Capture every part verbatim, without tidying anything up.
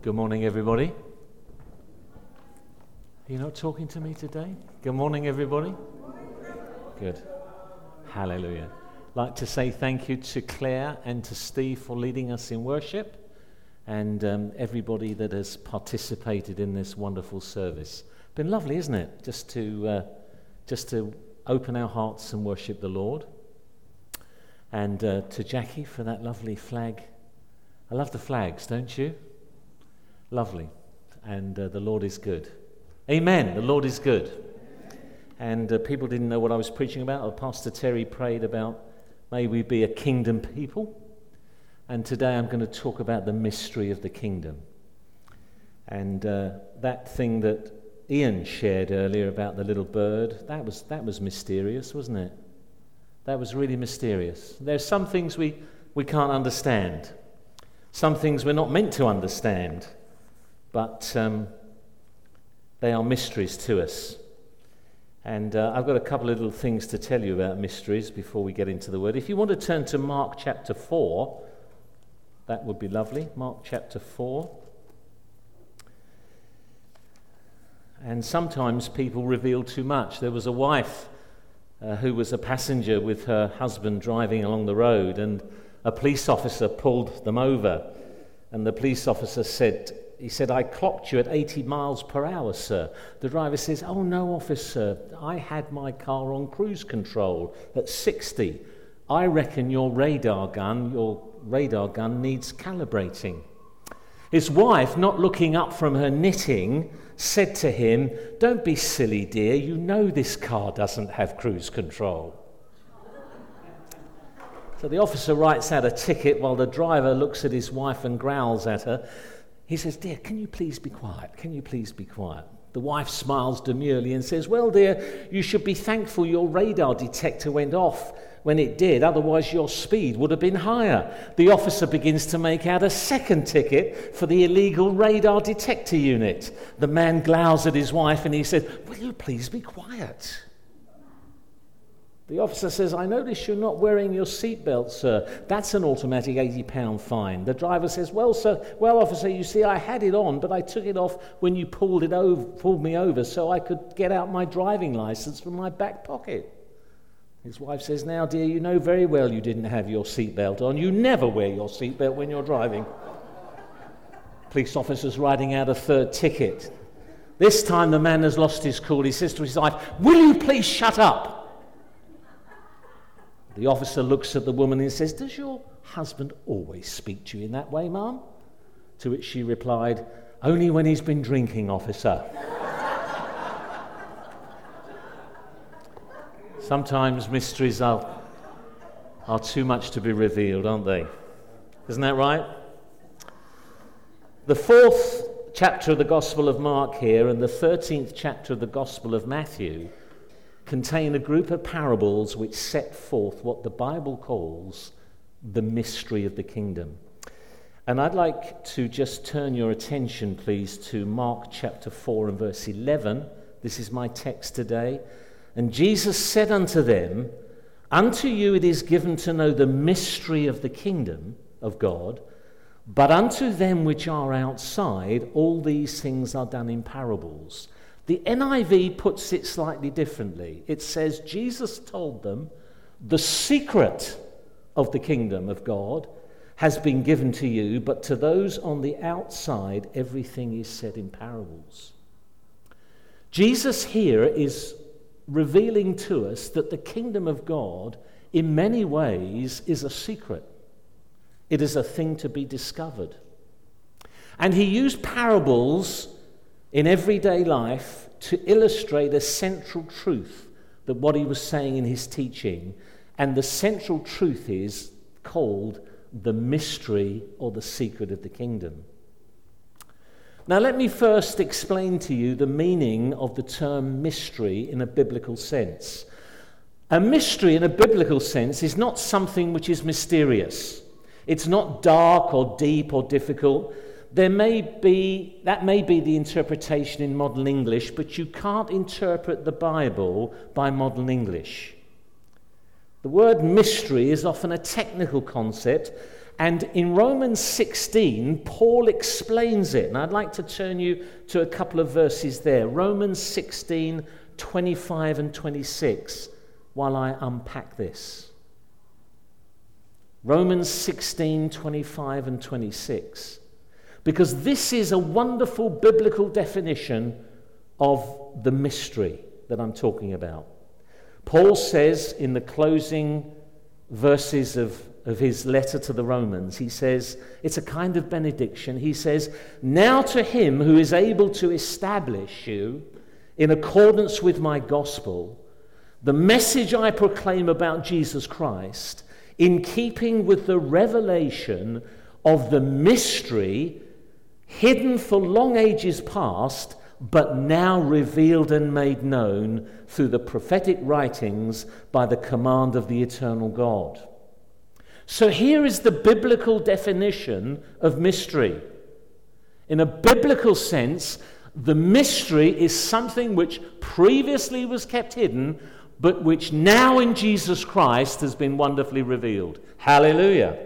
Good morning, everybody. You're not talking to me today? Good morning, everybody. Good. Hallelujah. I'd like to say thank you to Claire and to Steve for leading us in worship, and um, everybody that has participated in this wonderful service. Been lovely, isn't it? Just to uh, just to open our hearts and worship the Lord. And uh, to Jackie for that lovely flag. I love the flags, don't you? Lovely. And uh, the Lord is good. Amen. The Lord is good. And uh, people didn't know what I was preaching about. Or Pastor Terry prayed about, may we be a kingdom people. And today I'm going to talk about the mystery of the kingdom. And uh, that thing that Ian shared earlier about the little bird, that was that was mysterious, wasn't it? That was really mysterious. There's some things we, we can't understand. Some things we're not meant to understand. But um, they are mysteries to us. And uh, I've got a couple of little things to tell you about mysteries before we get into the Word. If you want to turn to Mark chapter four, that would be lovely. Mark chapter four. And sometimes people reveal too much. There was a wife uh, who was a passenger with her husband driving along the road, and a police officer pulled them over. And the police officer said, he said, I clocked you at eighty miles per hour, sir. The driver says, oh no, officer, I had my car on cruise control at sixty. I reckon your radar gun, your radar gun needs calibrating. His wife, not looking up from her knitting, said to him, don't be silly, dear, you know this car doesn't have cruise control. So the officer writes out a ticket while the driver looks at his wife and growls at her. He says, dear, can you please be quiet? Can you please be quiet? The wife smiles demurely and says, well, dear, you should be thankful your radar detector went off when it did, otherwise your speed would have been higher. The officer begins to make out a second ticket for the illegal radar detector unit. The man glowers at his wife and he says, will you please be quiet? The officer says, I notice you're not wearing your seatbelt, sir. That's an automatic eighty pound fine. The driver says, well, sir, well, officer, you see, I had it on, but I took it off when you pulled it over, pulled me over so I could get out my driving license from my back pocket. His wife says, now, dear, you know very well you didn't have your seatbelt on. You never wear your seatbelt when you're driving. Police officer's writing out a third ticket. This time the man has lost his cool. He says to his wife, will you please shut up? The officer looks at the woman and says, does your husband always speak to you in that way, ma'am? To which she replied, only when he's been drinking, officer. Sometimes mysteries are, are too much to be revealed, aren't they? Isn't that right? The fourth chapter of the Gospel of Mark here and the thirteenth chapter of the Gospel of Matthew contain a group of parables which set forth what the Bible calls the mystery of the kingdom. And I'd like to just turn your attention, please, to Mark chapter four and verse eleven. This is my text today. And Jesus said unto them, unto you it is given to know the mystery of the kingdom of God, but unto them which are outside, all these things are done in parables. The N I V puts it slightly differently. It says, Jesus told them, the secret of the kingdom of God has been given to you, but to those on the outside, everything is said in parables. Jesus here is revealing to us that the kingdom of God, in many ways, is a secret. It is a thing to be discovered. And he used parables in everyday life to illustrate a central truth that what he was saying in his teaching, and the central truth is called the mystery or the secret of the kingdom. Now let me first explain to you the meaning of the term mystery in a biblical sense. A mystery in a biblical sense is not something which is mysterious. It's not dark or deep or difficult. There may be, that may be the interpretation in modern English, but you can't interpret the Bible by modern English. The word mystery is often a technical concept, And in Romans sixteen, Paul explains it. And I'd like to turn you to a couple of verses there. Romans sixteen, twenty-five and twenty-six, while I unpack this. Romans sixteen, twenty-five and twenty-six. Because this is a wonderful biblical definition of the mystery that I'm talking about. Paul says in the closing verses of, of his letter to the Romans, he says, it's a kind of benediction. He says, now to him who is able to establish you in accordance with my gospel, the message I proclaim about Jesus Christ, in keeping with the revelation of the mystery hidden for long ages past, but now revealed and made known through the prophetic writings by the command of the eternal God. So here is the biblical definition of mystery. In a biblical sense, the mystery is something which previously was kept hidden, but which now in Jesus Christ has been wonderfully revealed. Hallelujah.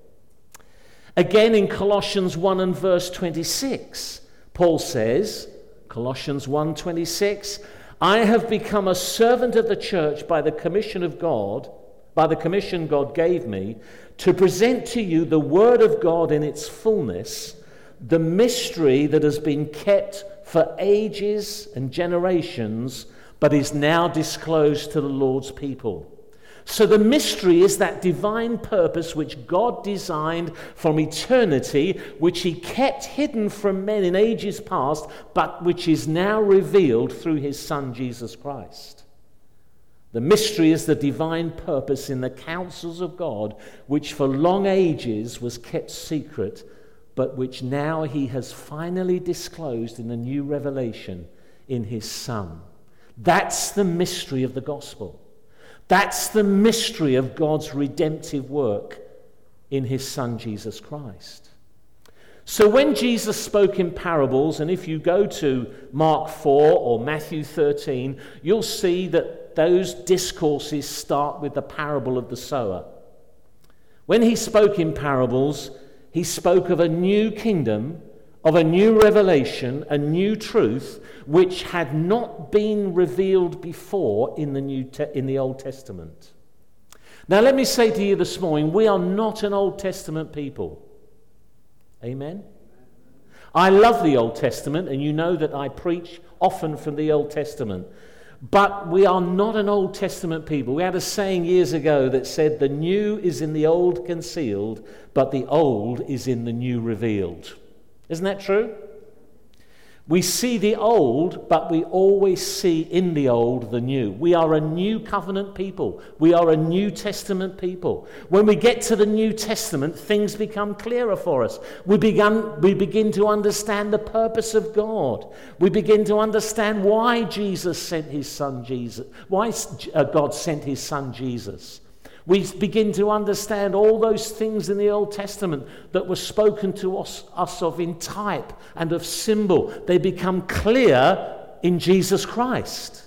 Again in Colossians one and verse twenty-six, Paul says, Colossians one twenty-six, I have become a servant of the church by the commission of God, by the commission God gave me, to present to you the word of God in its fullness, the mystery that has been kept for ages and generations, but is now disclosed to the Lord's people. So the mystery is that divine purpose which God designed from eternity, which he kept hidden from men in ages past, but which is now revealed through his Son, Jesus Christ. The mystery is the divine purpose in the counsels of God, which for long ages was kept secret, but which now he has finally disclosed in a new revelation in his Son. That's the mystery of the gospel. That's the mystery of God's redemptive work in his Son, Jesus Christ. So when Jesus spoke in parables, and if you go to Mark four or Matthew thirteen, you'll see that those discourses start with the parable of the sower. When he spoke in parables, he spoke of a new kingdom, of a new revelation, a new truth, which had not been revealed before in the New Te- in the Old Testament. Now let me say to you this morning, we are not an Old Testament people. Amen? I love the Old Testament, and you know that I preach often from the Old Testament. But we are not an Old Testament people. We had a saying years ago that said, the new is in the old concealed, but the old is in the new revealed. Isn't that true? We see the old, but we always see in the old the new. We are a new covenant people. We are a New Testament people. When we get to the New Testament, things become clearer for us. We begin, we begin to understand the purpose of God. We begin to understand why Jesus sent his son Jesus, why God sent his son Jesus. We begin to understand all those things in the Old Testament that were spoken to us, us of in type and of symbol. They become clear in Jesus Christ.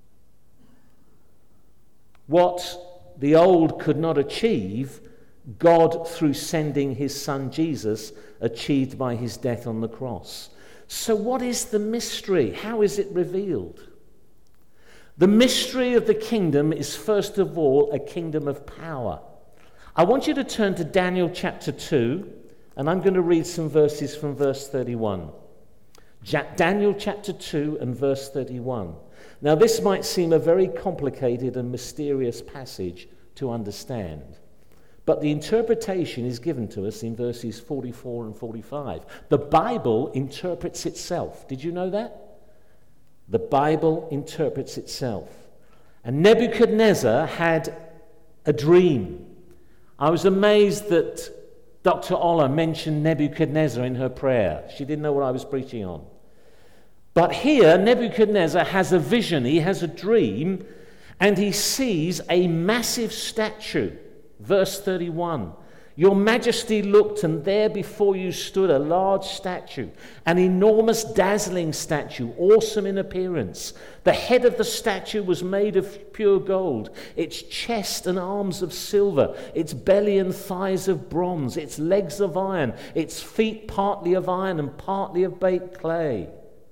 What the old could not achieve, God, through sending his son Jesus, achieved by his death on the cross. So what is the mystery? How is it revealed? The mystery of the kingdom is first of all a kingdom of power. I want you to turn to Daniel chapter two, and I'm going to read some verses from verse thirty-one. Ja- Daniel chapter two and verse thirty-one. Now this might seem a very complicated and mysterious passage to understand, but the interpretation is given to us in verses forty-four and forty-five. The Bible interprets itself. Did you know that? The Bible interprets itself. And Nebuchadnezzar had a dream. I was amazed that Doctor Ola mentioned Nebuchadnezzar in her prayer. She didn't know what I was preaching on. But here, Nebuchadnezzar has a vision. He has a dream, and he sees a massive statue. Verse thirty-one. Your Majesty looked, and there before you stood a large statue, an enormous, dazzling statue, awesome in appearance. The head of the statue was made of pure gold, its chest and arms of silver, its belly and thighs of bronze, its legs of iron, its feet partly of iron and partly of baked clay.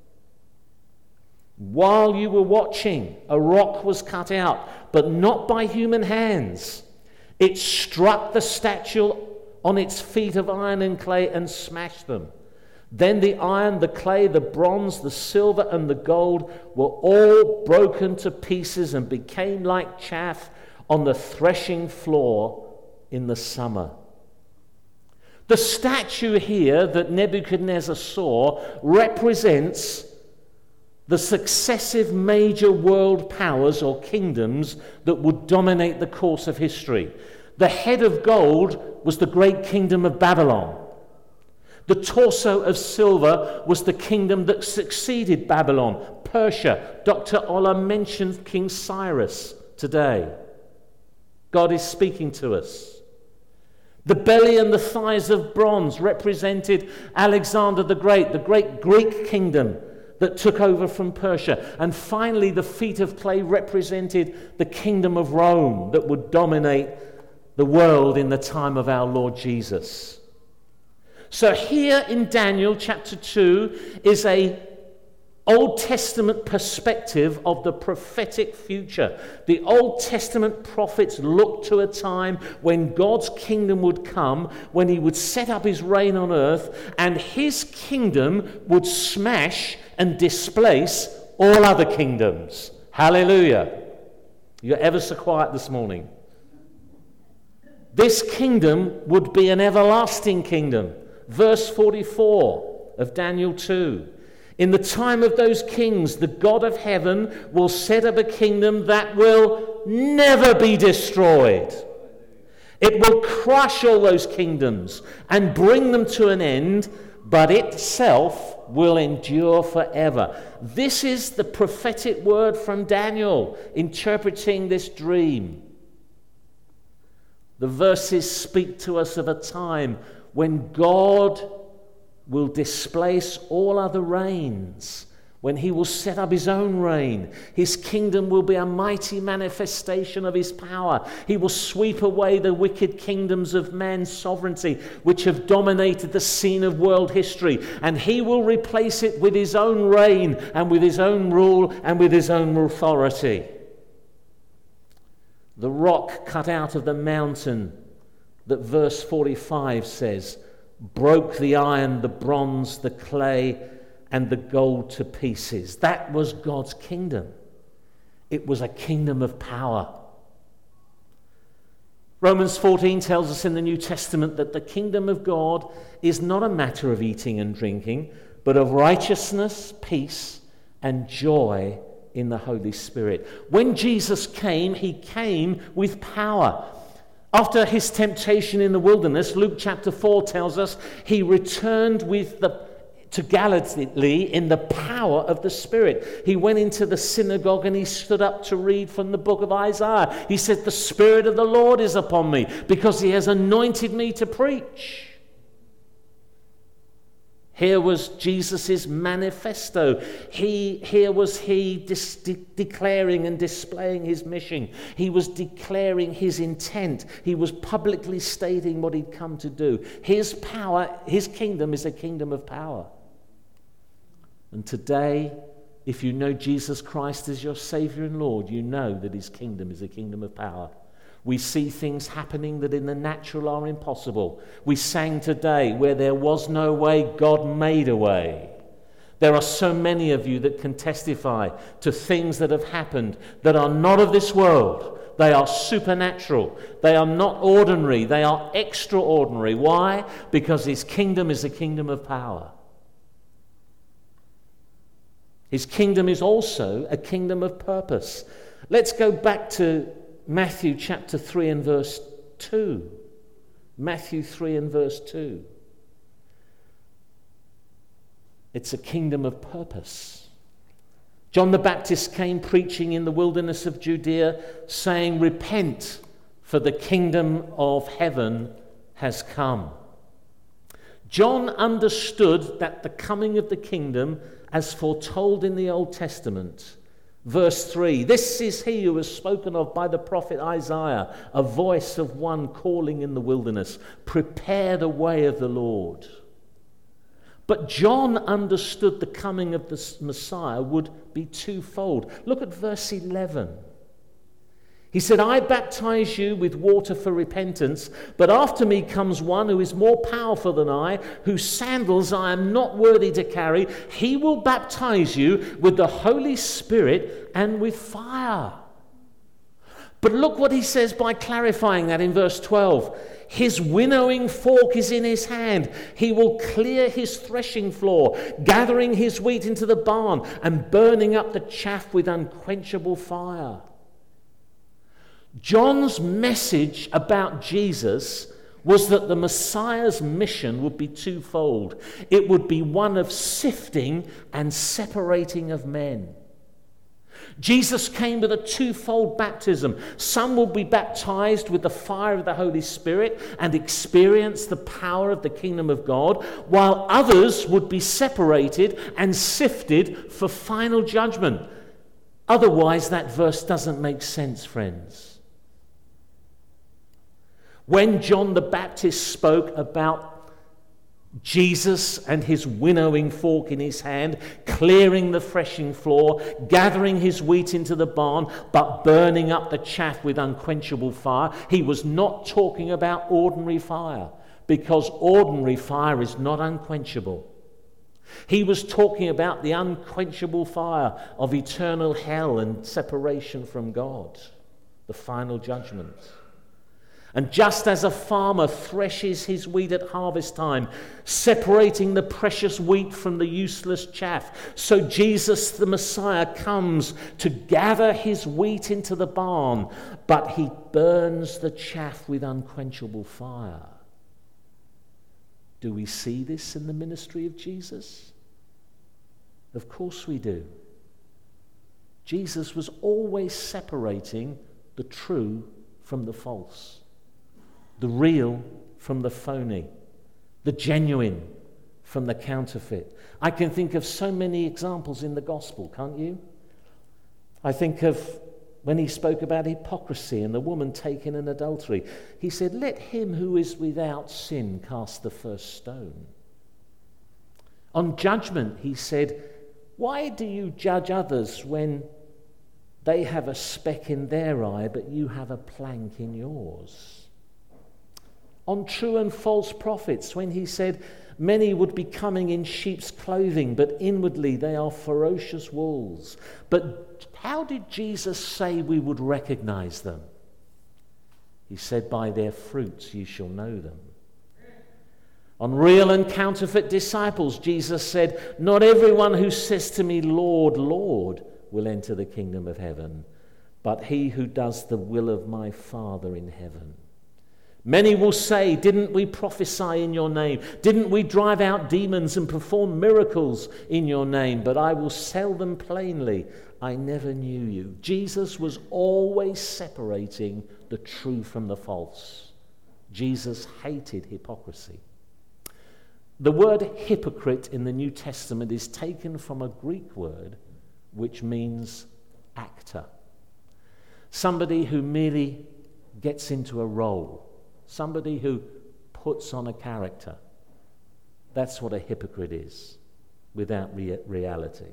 While you were watching, a rock was cut out, but not by human hands. It struck the statue on its feet of iron and clay and smashed them. Then the iron, the clay, the bronze, the silver, and the gold were all broken to pieces and became like chaff on the threshing floor in the summer. The statue here that Nebuchadnezzar saw represents the successive major world powers or kingdoms that would dominate the course of history. The head of gold was the great kingdom of Babylon. The torso of silver was the kingdom that succeeded Babylon, Persia. Doctor Ola mentioned King Cyrus today. God is speaking to us. The belly and the thighs of bronze represented Alexander the Great, the great Greek kingdom that took over from Persia. And finally, the feet of clay represented the kingdom of Rome that would dominate the world in the time of our Lord Jesus. So here in Daniel chapter two is a Old Testament perspective of the prophetic future. The Old Testament prophets looked to a time when God's kingdom would come, when he would set up his reign on earth, and his kingdom would smash and displace all other kingdoms. Hallelujah. You're ever so quiet this morning. This kingdom would be an everlasting kingdom. Verse forty-four of Daniel two. In the time of those kings, the God of heaven will set up a kingdom that will never be destroyed. It will crush all those kingdoms and bring them to an end, but itself will endure forever. This is the prophetic word from Daniel interpreting this dream. The verses speak to us of a time when God will displace all other reigns, when he will set up his own reign. His kingdom will be a mighty manifestation of his power. He will sweep away the wicked kingdoms of man's sovereignty, which have dominated the scene of world history, and he will replace it with his own reign and with his own rule and with his own authority. The rock cut out of the mountain that verse forty-five says broke the iron, the bronze, the clay, and the gold to pieces. That was God's kingdom. It was a kingdom of power. Romans fourteen tells us in the New Testament that the kingdom of God is not a matter of eating and drinking, but of righteousness, peace, and joy in the Holy Spirit. When Jesus came, he came with power. After his temptation in the wilderness, Luke chapter four tells us he returned with the to Galilee in the power of the Spirit. He went into the synagogue and he stood up to read from the book of Isaiah. He said, "The Spirit of the Lord is upon me because he has anointed me to preach." Here was Jesus' manifesto. He, here was he dis- de- declaring and displaying his mission. He was declaring his intent. He was publicly stating what he'd come to do. His power, his kingdom is a kingdom of power. And today, if you know Jesus Christ as your Savior and Lord, you know that his kingdom is a kingdom of power. We see things happening that in the natural are impossible. We sang today, where there was no way, God made a way. There are so many of you that can testify to things that have happened that are not of this world. They are supernatural. They are not ordinary. They are extraordinary. Why? Because his kingdom is a kingdom of power. His kingdom is also a kingdom of purpose. Let's go back to Matthew chapter three and verse two. Matthew three and verse two. It's a kingdom of purpose. John the Baptist came preaching in the wilderness of Judea, saying, "Repent, for the kingdom of heaven has come. John understood that the coming of the kingdom, as foretold in the Old Testament. Verse three, this is he who was spoken of by the prophet Isaiah, a voice of one calling in the wilderness, prepare the way of the Lord. But John understood the coming of the Messiah would be twofold. Look at verse eleven. He said, I baptize you with water for repentance, but after me comes one who is more powerful than I, whose sandals I am not worthy to carry. He will baptize you with the Holy Spirit and with fire. But look what he says by clarifying that in verse twelve. His winnowing fork is in his hand. He will clear his threshing floor, gathering his wheat into the barn and burning up the chaff with unquenchable fire. John's message about Jesus was that the Messiah's mission would be twofold. It would be one of sifting and separating of men. Jesus came with a twofold baptism. Some will be baptized with the fire of the Holy Spirit and experience the power of the kingdom of God, while others would be separated and sifted for final judgment. Otherwise, that verse doesn't make sense, friends. When John the Baptist spoke about Jesus and his winnowing fork in his hand, clearing the threshing floor, gathering his wheat into the barn, but burning up the chaff with unquenchable fire, he was not talking about ordinary fire, because ordinary fire is not unquenchable. He was talking about the unquenchable fire of eternal hell and separation from God, the final judgment. And just as a farmer threshes his wheat at harvest time, separating the precious wheat from the useless chaff, so Jesus the Messiah comes to gather his wheat into the barn, but he burns the chaff with unquenchable fire. Do we see this in the ministry of Jesus? Of course we do. Jesus was always separating the true from the false, the real from the phony, the genuine from the counterfeit. I can think of so many examples in the gospel, can't you? I think of when he spoke about hypocrisy and the woman taken in adultery. He said, let him who is without sin cast the first stone. On judgment, he said, why do you judge others when they have a speck in their eye, but you have a plank in yours? On true and false prophets, when he said, many would be coming in sheep's clothing, but inwardly they are ferocious wolves. But how did Jesus say we would recognize them? He said, by their fruits ye shall know them. On real and counterfeit disciples, Jesus said, not everyone who says to me, Lord, Lord, will enter the kingdom of heaven, but he who does the will of my Father in heaven. Many will say, didn't we prophesy in your name? Didn't we drive out demons and perform miracles in your name? But I will tell them plainly, I never knew you. Jesus was always separating the true from the false. Jesus hated hypocrisy. The word hypocrite in the New Testament is taken from a Greek word which means actor. Somebody who merely gets into a role. Somebody who puts on a character. That's what a hypocrite is, without rea- reality.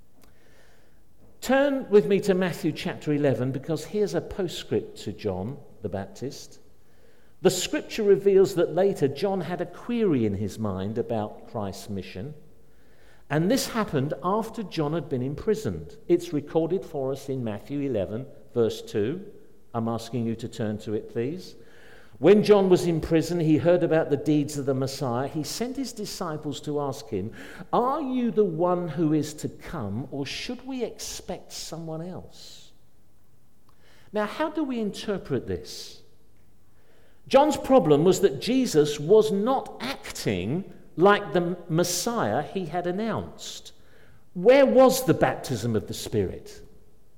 Turn with me to Matthew chapter eleven, because here's a postscript to John the Baptist. The scripture reveals that later John had a query in his mind about Christ's mission, and this happened after John had been imprisoned. It's recorded for us in Matthew eleven, verse two. I'm asking you to turn to it, please. When John was in prison, he heard about the deeds of the Messiah. He sent his disciples to ask him, are you the one who is to come, or should we expect someone else? Now, how do we interpret this? John's problem was that Jesus was not acting like the Messiah he had announced. Where was the baptism of the Spirit?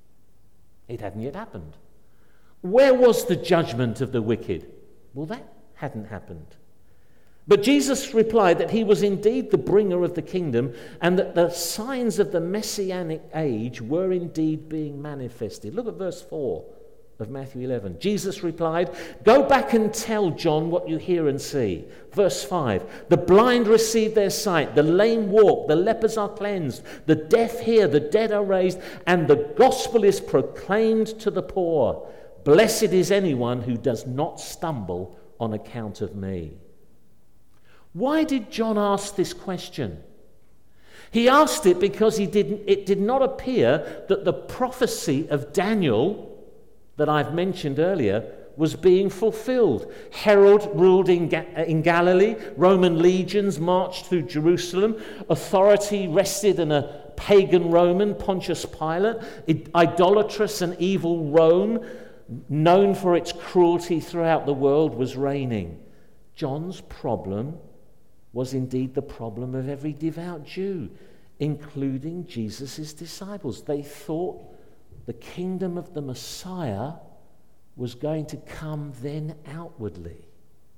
It hadn't yet happened. Where was the judgment of the wicked? Well, that hadn't happened. But Jesus replied that he was indeed the bringer of the kingdom and that the signs of the messianic age were indeed being manifested. Look at verse four of Matthew eleven. Jesus replied, "Go back and tell John what you hear and see." Verse five, "The blind receive their sight, the lame walk, the lepers are cleansed, the deaf hear, the dead are raised, and the gospel is proclaimed to the poor. Blessed is anyone who does not stumble on account of me." Why did John ask this question? He asked it because he didn't, it did not appear that the prophecy of Daniel that I've mentioned earlier was being fulfilled. Herod ruled in, Ga- in Galilee, Roman legions marched through Jerusalem, authority rested in a pagan Roman, Pontius Pilate, idolatrous and evil Rome, known for its cruelty throughout the world, was reigning. John's problem was indeed the problem of every devout Jew, including Jesus' disciples. They thought the kingdom of the Messiah was going to come then outwardly.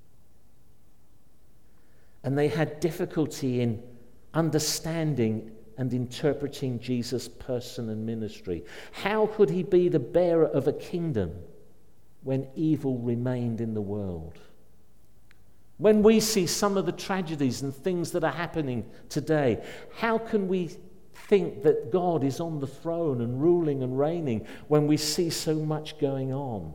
And they had difficulty in understanding and interpreting Jesus' person and ministry. How could he be the bearer of a kingdom when evil remained in the world? When we see some of the tragedies and things that are happening today, how can we think that God is on the throne and ruling and reigning when we see so much going on?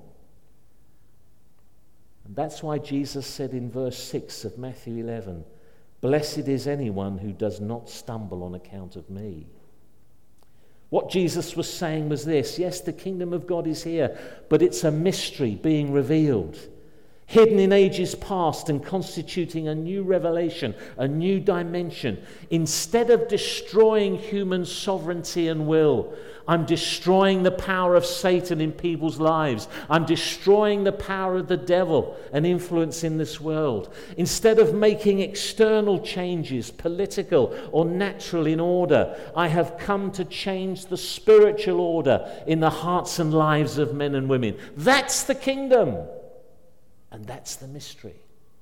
And that's why Jesus said in verse six of Matthew eleven, "Blessed is anyone who does not stumble on account of me." What Jesus was saying was this: yes, the kingdom of God is here, but it's a mystery being revealed, hidden in ages past and constituting a new revelation, a new dimension. Instead of destroying human sovereignty and will, I'm destroying the power of Satan in people's lives. I'm destroying the power of the devil and influence in this world. Instead of making external changes, political or natural, in order, I have come to change the spiritual order in the hearts and lives of men and women. That's the kingdom. And that's the mystery.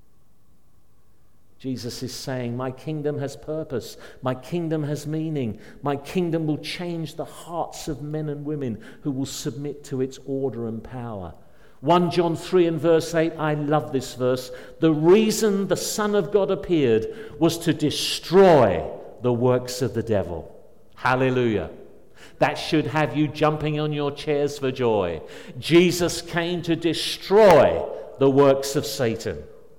Jesus is saying, my kingdom has purpose. My kingdom has meaning. My kingdom will change the hearts of men and women who will submit to its order and power. First John three and verse eight, I love this verse. The reason the Son of God appeared was to destroy the works of the devil. Hallelujah. That should have you jumping on your chairs for joy. Jesus came to destroy the works of Satan.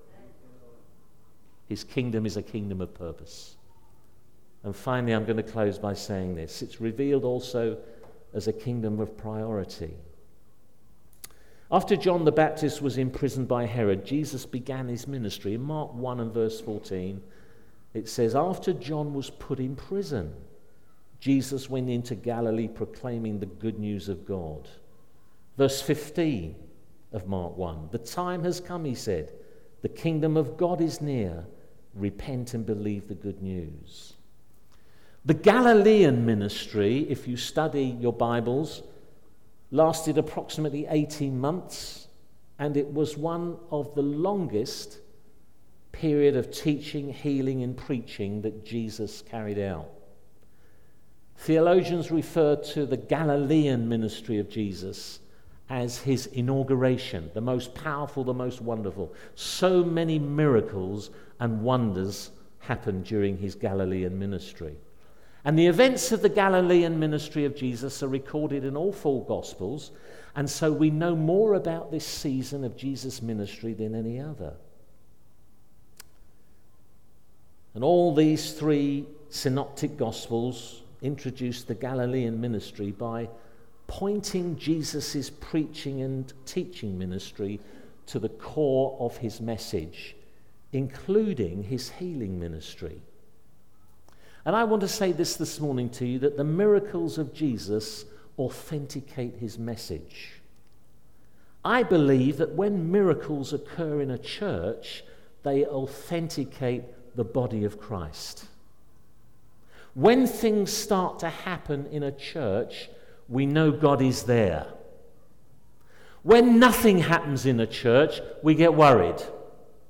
His kingdom is a kingdom of purpose. And finally, I'm going to close by saying this. It's revealed also as a kingdom of priority. After John the Baptist was imprisoned by Herod, Jesus began his ministry. In Mark one and verse fourteen, it says, after John was put in prison, Jesus went into Galilee proclaiming the good news of God. Verse fifteen of Mark one, the time has come, he said. The kingdom of God is near. Repent and believe the good news. The Galilean ministry, if you study your Bibles, lasted approximately eighteen months, and it was one of the longest period of teaching, healing, and preaching that Jesus carried out. Theologians refer to the Galilean ministry of Jesus as his inauguration, the most powerful, the most wonderful. So many miracles and wonders happened during his Galilean ministry. And the events of the Galilean ministry of Jesus are recorded in all four Gospels, and so we know more about this season of Jesus' ministry than any other. And all these three synoptic Gospels introduce the Galilean ministry by pointing Jesus' preaching and teaching ministry to the core of his message, including his healing ministry. And I want to say this this morning to you, that the miracles of Jesus authenticate his message. I believe that when miracles occur in a church, they authenticate the body of Christ. When things start to happen in a church, we know God is there. When nothing happens in a church, we get worried.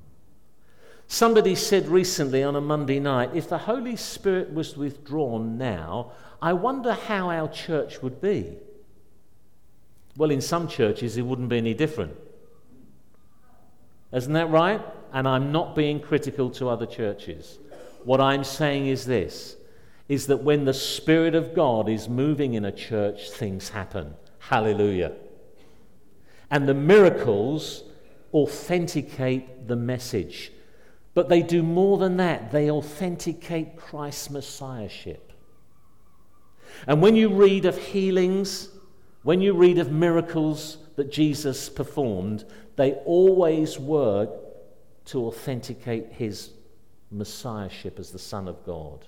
Somebody said recently on a Monday night, if the Holy Spirit was withdrawn now, I wonder how our church would be. Well, in some churches it wouldn't be any different. Isn't that right? And I'm not being critical to other churches. What I'm saying is this, is that when the Spirit of God is moving in a church, things happen. Hallelujah. And the miracles authenticate the message. But they do more than that. They authenticate Christ's Messiahship. And when you read of healings, when you read of miracles that Jesus performed, they always were to authenticate his Messiahship as the Son of God.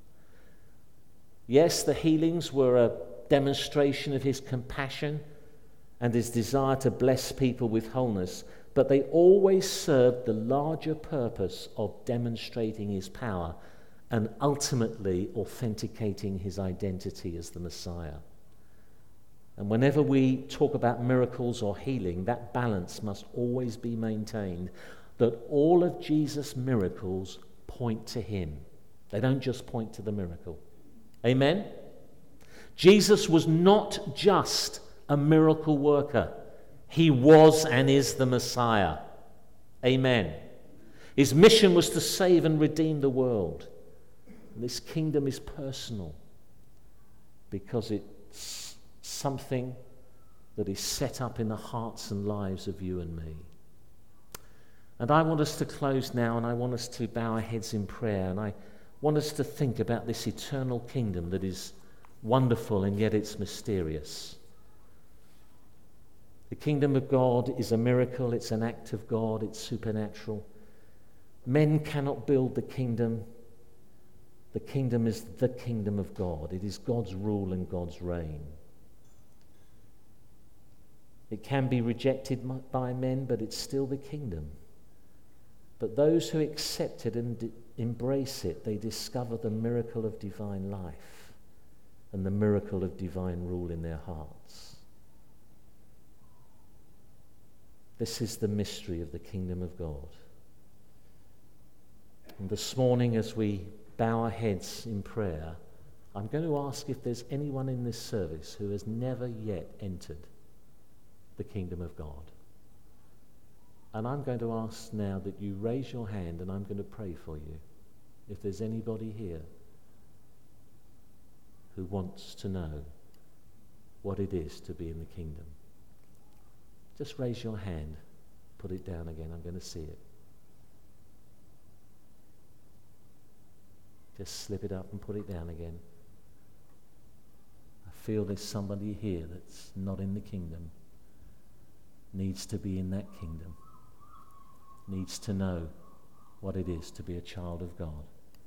Yes, the healings were a demonstration of his compassion and his desire to bless people with wholeness, but they always served the larger purpose of demonstrating his power and ultimately authenticating his identity as the Messiah. And whenever we talk about miracles or healing, that balance must always be maintained, that all of Jesus' miracles point to him. They don't just point to the miracle. Amen? Jesus was not just a miracle worker. He was and is the Messiah. Amen. His mission was to save and redeem the world. This kingdom is personal because it's something that is set up in the hearts and lives of you and me. And I want us to close now, and I want us to bow our heads in prayer, and I want us to think about this eternal kingdom that is wonderful and yet it's mysterious. The kingdom of God is a miracle, it's an act of God, it's supernatural. Men cannot build the kingdom. The kingdom is the kingdom of God. It is God's rule and God's reign. It can be rejected by men, but it's still the kingdom. But those who accept it and d- embrace it, they discover the miracle of divine life and the miracle of divine rule in their hearts. This is the mystery of the kingdom of God. And this morning, as we bow our heads in prayer, I'm going to ask if there's anyone in this service who has never yet entered the kingdom of God. And I'm going to ask now that you raise your hand, and I'm going to pray for you. If there's anybody here who wants to know what it is to be in the kingdom, just raise your hand. Put it down again. I'm going to see it. Just slip it up and put it down again. I feel there's somebody here that's not in the kingdom, needs to be in that kingdom, needs to know what it is to be a child of God.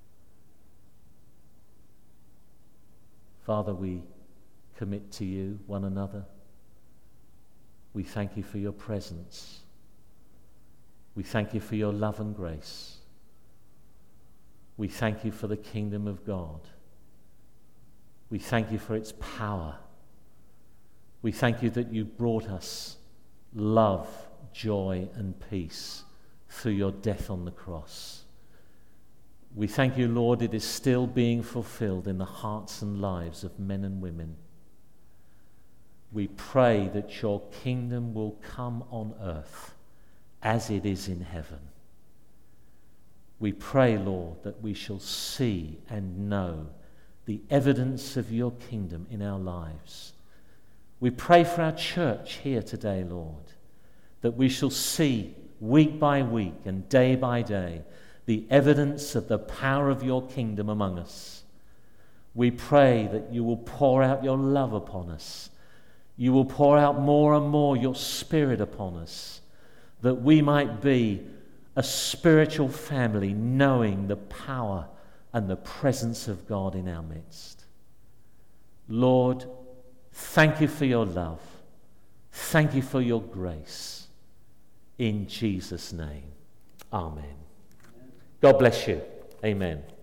Father, we commit to you one another. We thank you for your presence. We thank you for your love and grace. We thank you for the kingdom of God. We thank you for its power. We thank you that you brought us love, joy, and peace through your death on the cross. We thank you, Lord, it is still being fulfilled in the hearts and lives of men and women. We pray that your kingdom will come on earth as it is in heaven. We pray, Lord, that we shall see and know the evidence of your kingdom in our lives. We pray for our church here today, Lord, that we shall see week by week and day by day the evidence of the power of your kingdom among us. We pray that you will pour out your love upon us. You will pour out more and more your Spirit upon us, that we might be a spiritual family knowing the power and the presence of God in our midst. Lord, thank you for your love. Thank you for your grace. In Jesus' name, amen. God bless you. Amen.